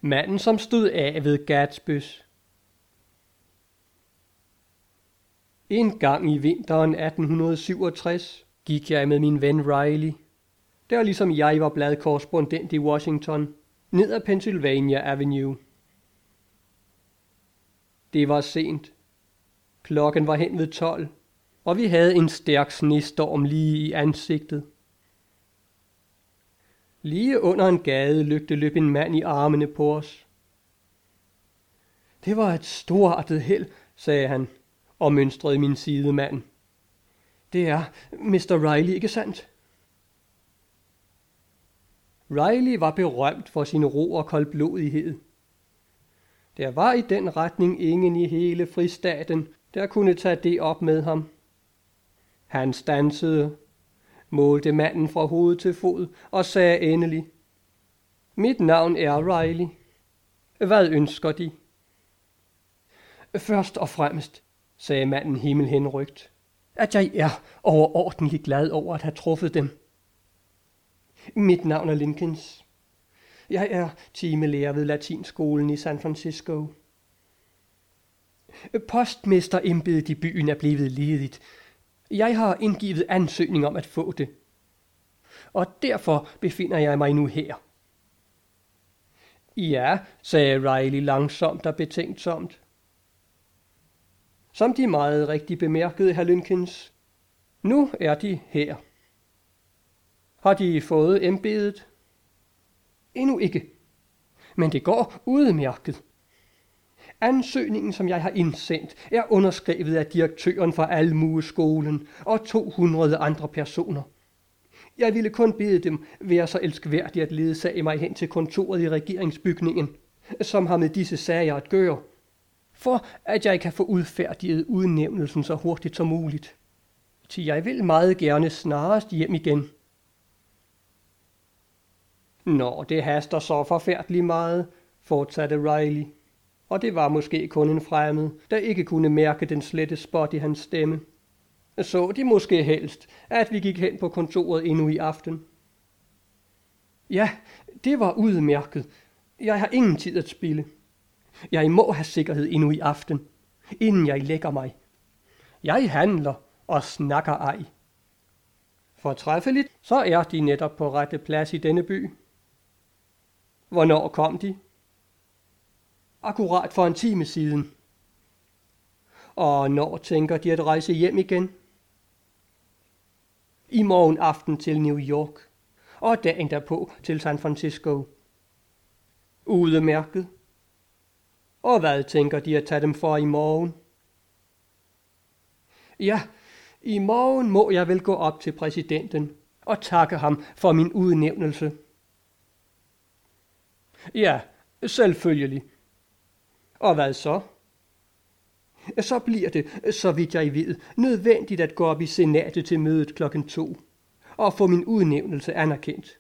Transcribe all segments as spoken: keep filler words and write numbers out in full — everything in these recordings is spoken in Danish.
Manden, som stod af ved Gatsbys. En gang i vinteren atten syvogtres gik jeg med min ven Riley, der ligesom jeg var bladkorrespondent i Washington, ned ad Pennsylvania Avenue. Det var sent. Klokken var hen ved tolv, og vi havde en stærk snestorm lige i ansigtet. Lige under en gadelygte løb en mand i armene på os. Det var et storartet held, sagde han, og mønstrede min sidemand. Det er mister Riley, ikke sandt? Riley var berømt for sin ro og koldblodighed. Der var i den retning ingen i hele fristaten, der kunne tage det op med ham. Han standsede, målte manden fra hoved til fod og sagde endelig: Mit navn er Riley. Hvad ønsker de? Først og fremmest, sagde manden himmelhenrygt, at jeg er overordentlig glad over at have truffet dem. Mit navn er Linkins. Jeg er timelærer ved latinskolen i San Francisco. Postmesterembedet i byen er blevet ledigt. Jeg har indgivet ansøgning om at få det, og derfor befinder jeg mig nu her. Ja, sagde Riley langsomt og betænksomt. Som de meget rigtigt bemærkede, hr. Linkins, nu er de her. Har de fået embedet? Endnu ikke, men det går udmærket. Ansøgningen, som jeg har indsendt, er underskrevet af direktøren for Almueskolen og to hundrede andre personer. Jeg ville kun bede dem være så elskværdige at ledsage mig hen til kontoret i regeringsbygningen, som har med disse sager at gøre, for at jeg kan få udfærdiget udnævnelsen så hurtigt som muligt. Til jeg vil meget gerne snarest hjem igen. Nå, det haster så forfærdeligt meget, fortsatte Riley, og det var måske kun en fremmed, der ikke kunne mærke den slette spot i hans stemme. Så de måske helst, at vi gik hen på kontoret endnu i aften. Ja, det var udmærket. Jeg har ingen tid at spilde. Jeg må have sikkerhed endnu i aften, inden jeg lægger mig. Jeg handler og snakker ej. Fortræffeligt, så er de netop på rette plads i denne by. Hvornår kom de? Akkurat for en time siden. Og når tænker de at rejse hjem igen? I morgen aften til New York, og dagen derpå til San Francisco. Udmærket. Og hvad tænker de at tage dem for i morgen? Ja, i morgen må jeg vel gå op til præsidenten og takke ham for min udnævnelse. Ja, selvfølgelig. Og hvad så? Så bliver det, så vidt jeg ved, nødvendigt at gå op i senatet til mødet klokken to og få min udnævnelse anerkendt.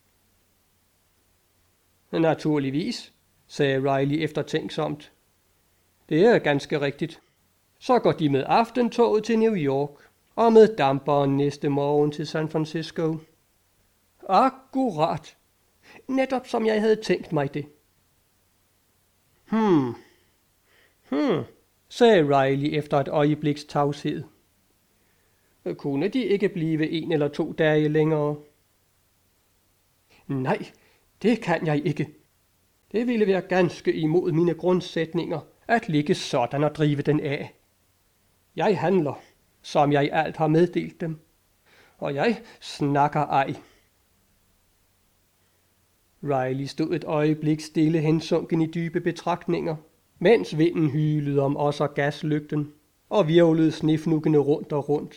Naturligvis, sagde Riley eftertænksomt. Det er ganske rigtigt. Så går de med aftentoget til New York og med damperen næste morgen til San Francisco. Akkurat. Netop som jeg havde tænkt mig det. Hmm. Hmm, sagde Riley efter et øjebliks tavshed. Kunne de ikke blive en eller to dage længere? Nej, det kan jeg ikke. Det ville være ganske imod mine grundsætninger at ligge sådan og drive den af. Jeg handler, som jeg alt har meddelt dem, og jeg snakker ej. Riley stod et øjeblik stille hensunken i dybe betragtninger, mens vinden hylede om os og gaslygten og virvlede snefnuggende rundt og rundt.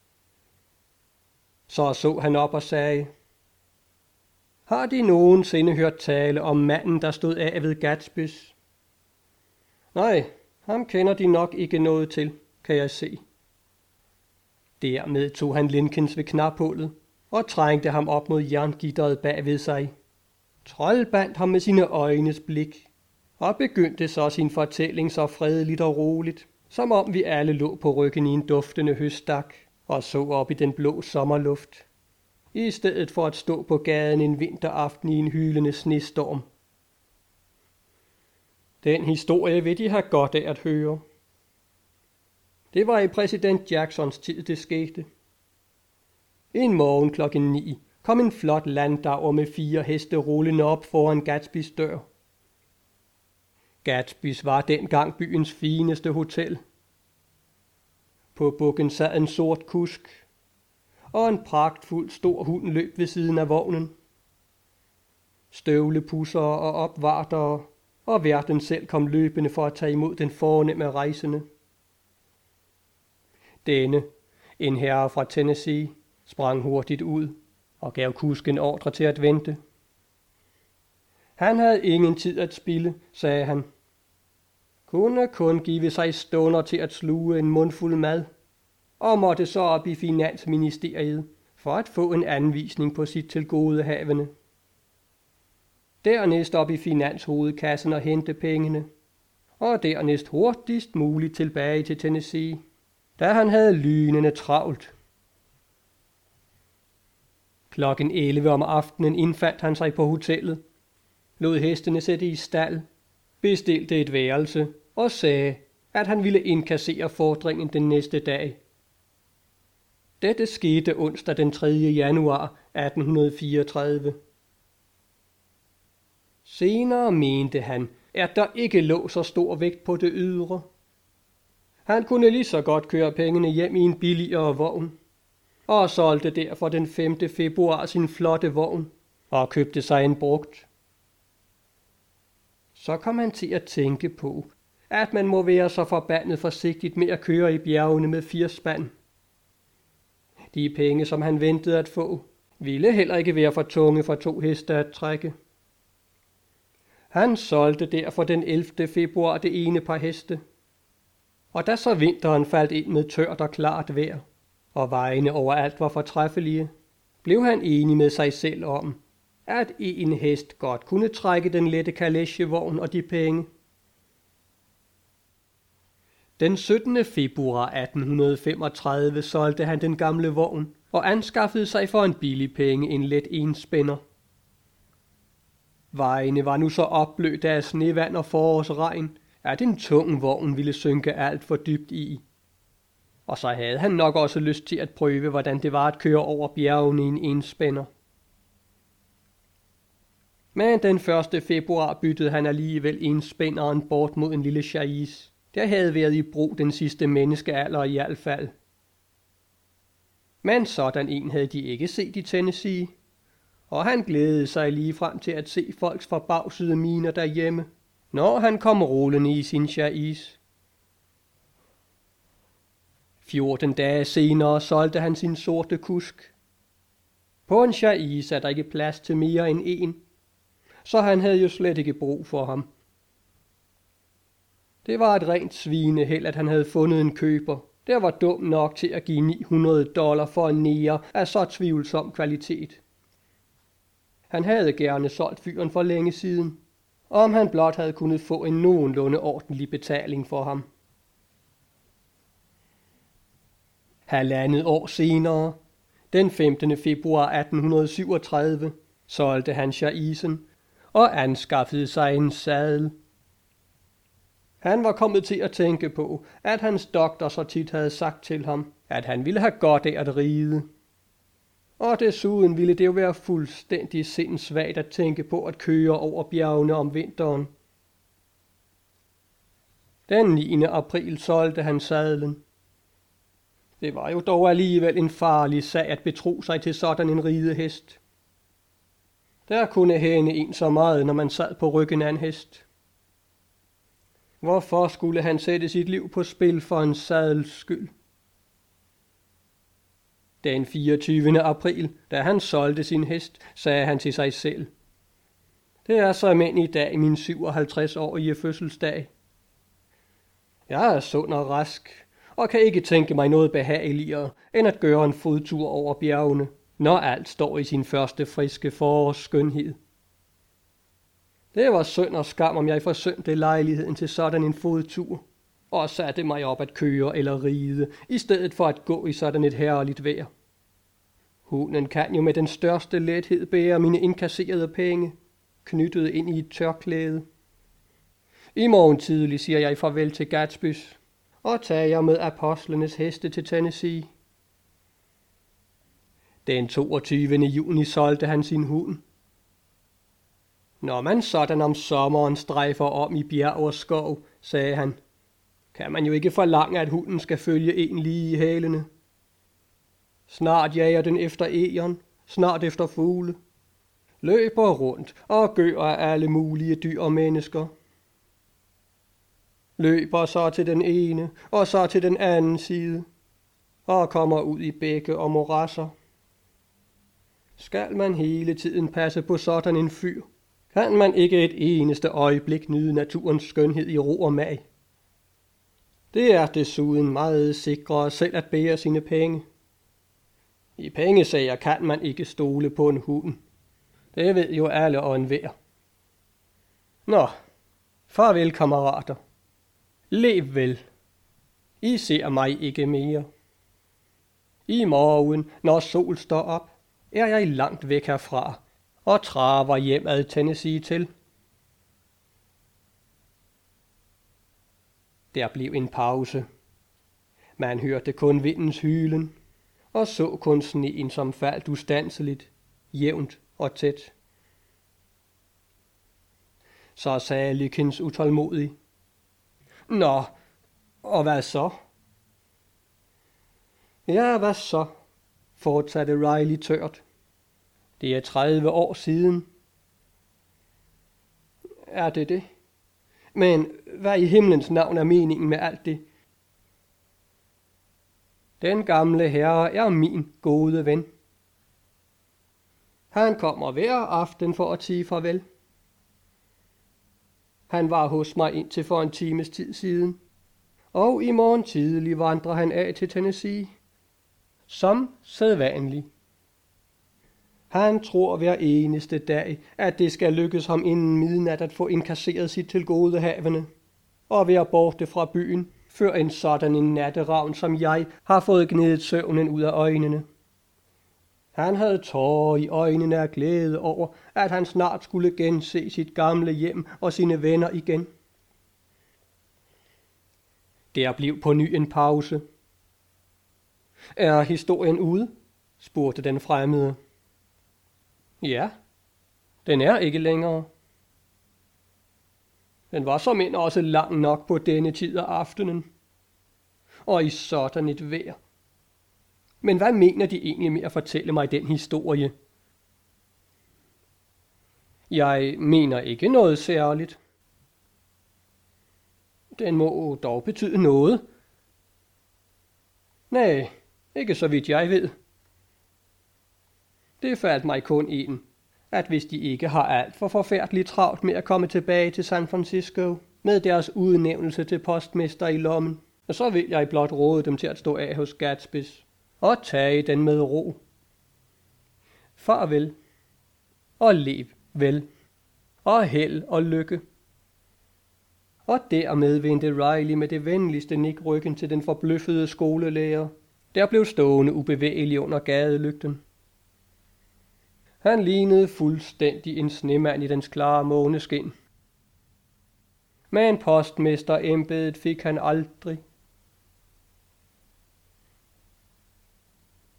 Så så han op og sagde: Har de nogensinde hørt tale om manden, der stod af ved Gatsbys? Nej, ham kender de nok ikke noget til, kan jeg se. Dermed tog han Linkins ved knaphullet og trængte ham op mod jerngitteret bag ved sig. Troldbandt ham med sine øjnes blik og begyndte så sin fortælling så fredeligt og roligt, som om vi alle lå på ryggen i en duftende høstak og så op i den blå sommerluft, i stedet for at stå på gaden en vinteraften i en hylende snestorm. Den historie vil de have godt af at høre. Det var i præsident Jacksons tid, det skete. En morgen klokken ni kom en flot landauer med fire heste rullende op foran Gatsbys dør. Gatsbys var dengang byens fineste hotel. På bukken sad en sort kusk, og en pragtfuld stor hund løb ved siden af vognen. Støvlepussere og opvartere, og værten selv kom løbende for at tage imod den fornemme rejsende. Denne, en herre fra Tennessee, sprang hurtigt ud og gav kusken ordre til at vente. Han havde ingen tid at spilde, sagde han. Kunne kun give sig stunder til at sluge en mundfuld mad, og måtte så op i Finansministeriet for at få en anvisning på sit tilgodehavende. Dernæst op i finanshovedkassen og hente pengene, og dernæst hurtigst muligt tilbage til Tennessee, da han havde lynende travlt. Klokken elleve om aftenen indfandt han sig på hotellet, lod hestene sætte i stald, bestilte et værelse og sagde, at han ville indkassere fordringen den næste dag. Dette skete onsdag den tredje januar atten fireogtredive. Senere mente han, at der ikke lå så stor vægt på det ydre. Han kunne lige så godt køre pengene hjem i en billigere vogn, og solgte derfor den femte februar sin flotte vogn og købte sig en brugt. Så kom han til at tænke på, at man må være så forbandet forsigtigt med at køre i bjergene med firs spand. De penge, som han ventede at få, ville heller ikke være for tunge for to heste at trække. Han solgte derfor den ellevte februar det ene par heste, og da så vinteren faldt ind med tørt og klart vejr, og vejene overalt var fortræffelige, blev han enig med sig selv om, at en hest godt kunne trække den lette kalesjevogn og de penge. Den syttende februar atten femogtredive solgte han den gamle vogn og anskaffede sig for en billig penge en let enspænder. Vejene var nu så opblødte af snevand og forårsregn, at en tung vogn ville synke alt for dybt i. Og så havde han nok også lyst til at prøve, hvordan det var at køre over bjergene i en enspænder. Men den første februar byttede han alligevel enspænderen bort mod en lille chais, der havde været i brug den sidste menneskealder i hvert fald. Men sådan en havde de ikke set i Tennessee, og han glædede sig lige frem til at se folks forbavsede miner derhjemme, når han kom rullende i sin chais. Fjorten dage senere solgte han sin sorte kusk. På en chais er der ikke plads til mere end en, så han havde jo slet ikke brug for ham. Det var et rent svineheld, at han havde fundet en køber, der var dum nok til at give ni hundrede dollar for en neger af så tvivlsom kvalitet. Han havde gerne solgt fyren for længe siden, om han blot havde kunnet få en nogenlunde ordentlig betaling for ham. Halvandet år senere, den femtende februar atten syvogtredive, solgte han chaisen og anskaffede sig en sadel. Han var kommet til at tænke på, at hans doktor så tit havde sagt til ham, at han ville have godt af at ride. Og desuden ville det jo være fuldstændig sindssvagt at tænke på at køre over bjergene om vinteren. Den niende april solgte han sadlen. Det var jo dog alligevel en farlig sag at betro sig til sådan en ridehest. Der kunne hænde en så meget, når man sad på ryggen af en hest. Hvorfor skulle han sætte sit liv på spil for en sadels skyld? Den fireogtyvende april, da han solgte sin hest, sagde han til sig selv: Det er så mænd i dag min syvoghalvtreds-årige fødselsdag. Jeg er sund og rask, og kan ikke tænke mig noget behageligere, end at gøre en fodtur over bjergene, når alt står i sin første friske forårs skønhed. Det var synd og skam, om jeg forsømte lejligheden til sådan en fodtur, og satte mig op at køre eller ride, i stedet for at gå i sådan et herligt vejr. Hunden kan jo med den største lethed bære mine indkasserede penge, knyttet ind i et tørklæde. I morgen tidlig siger jeg farvel til Gatsbys og tager med apostlenes heste til Tennessee. Den toogtyvende juni solgte han sin hund. Når man sådan om sommeren strejfer om i bjerg og skov, sagde han, kan man jo ikke forlange, at hunden skal følge en lige i hælene. Snart jager den efter egern, snart efter fugle, løber rundt og gør af alle mulige dyr og mennesker. Løber så til den ene og så til den anden side, og kommer ud i bække og morasser. Skal man hele tiden passe på sådan en fyr, kan man ikke et eneste øjeblik nyde naturens skønhed i ro og mag. Det er desuden meget sikrere selv at bære sine penge. I pengesager kan man ikke stole på en hund. Det ved jo alle og enhver. Nå, farvel kammerater. Lev vel. I ser mig ikke mere. I morgen, når sol står op, er jeg langt væk herfra og traver hjem ad Tennessee til. Der blev en pause. Man hørte kun vindens hylen og så kun sneen, som faldt ustandsligt, jævnt og tæt. Så sagde Likens utålmodig, Nå, og hvad så? Ja, hvad så? Fortsatte Riley tørt. Det er tredive år siden. Er det det? Men hvad i himlens navn er meningen med alt det? Den gamle herre er min gode ven. Han kommer hver aften for at sige farvel. Han var hos mig indtil for en times tid siden, og i morgen tidlig vandrer han af til Tennessee, som sædvanlig. Han tror hver eneste dag, at det skal lykkes ham inden midnat at få inkasseret sit tilgodehavende, og være borte fra byen, før en sådan en natteravn som jeg har fået gnedet søvnen ud af øjnene. Han havde tårer i øjnene af glæde over, at han snart skulle gense sit gamle hjem og sine venner igen. Der blev på ny en pause. Er historien ude? Spurgte den fremmede. Ja, den er ikke længere. Den var såmænd også lang nok på denne tid af aftenen. Og i sådan et vejr. Men hvad mener de egentlig med at fortælle mig den historie? Jeg mener ikke noget særligt. Den må dog betyde noget. Nej, ikke så vidt jeg ved. Det faldt mig kun ind, at hvis de ikke har alt for forfærdeligt travlt med at komme tilbage til San Francisco med deres udnævnelse til postmester i lommen, så vil jeg blot råde dem til at stå af hos Gatsbys og tage den med ro. Farvel, og lev vel, og held og lykke. Og dermed vendte Riley med det venligste nik ryggen til den forbløffede skolelærer, der blev stående ubevægelig under gadelygten. Han lignede fuldstændig en snemand i dens klare måneskin. Men postmesterembedet fik han aldrig,